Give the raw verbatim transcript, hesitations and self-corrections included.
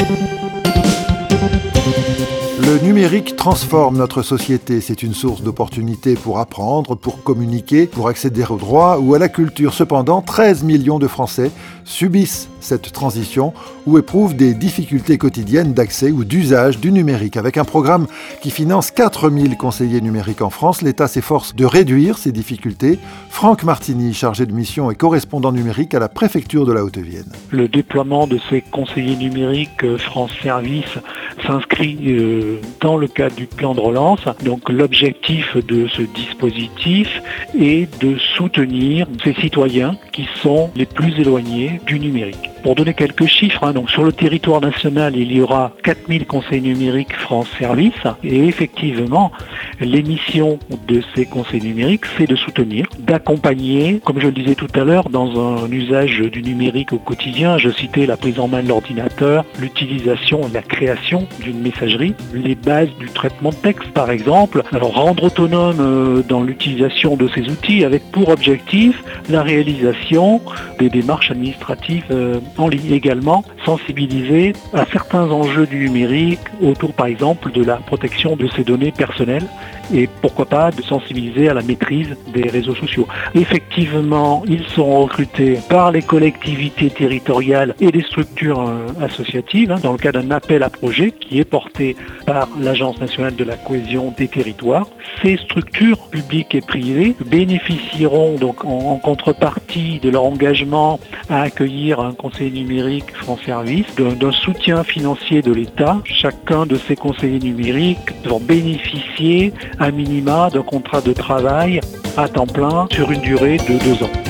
Le numérique transforme notre société. C'est une source d'opportunités pour apprendre, pour communiquer, pour accéder aux droits ou à la culture. Cependant, treize millions de Français subissent cette transition ou éprouvent des difficultés quotidiennes d'accès ou d'usage du numérique. Avec un programme qui finance quatre mille conseillers numériques en France, l'État s'efforce de réduire ces difficultés. Franck Martini, chargé de mission et correspondant numérique à la préfecture de la Haute-Vienne. Le déploiement de ces conseillers numériques France Service s'inscrit euh, dans le cadre du plan de relance. Donc l'objectif de ce dispositif est de soutenir ces citoyens qui sont les plus éloignés du numérique. Pour donner quelques chiffres, hein, donc sur le territoire national, il y aura quatre mille conseils numériques France Service et effectivement, l'émission de ces conseils numériques, c'est de soutenir, d'accompagner, comme je le disais tout à l'heure, dans un usage du numérique au quotidien. Je citais la prise en main de l'ordinateur, l'utilisation et la création d'une messagerie, les bases du traitement de texte par exemple. Alors rendre autonome euh, dans l'utilisation de ces outils avec pour objectif la réalisation des démarches administratives euh, en ligne. Également sensibiliser à certains enjeux du numérique autour par exemple de la protection de ces données personnelles et pourquoi pas de sensibiliser à la maîtrise des réseaux sociaux. Effectivement, ils sont recrutés par les collectivités territoriales et des structures euh, associatives hein, dans le cadre d'un appel à projet qui est porté par l'Agence nationale de la cohésion des territoires. Ces structures publiques et privées bénéficieront donc en, en contrepartie de leur engagement à accueillir un conseiller numérique France Service d'un, d'un soutien financier de l'État. Chacun de ces conseillers numériques vont bénéficier à minima d'un contrat de travail à temps plein sur une durée de deux ans.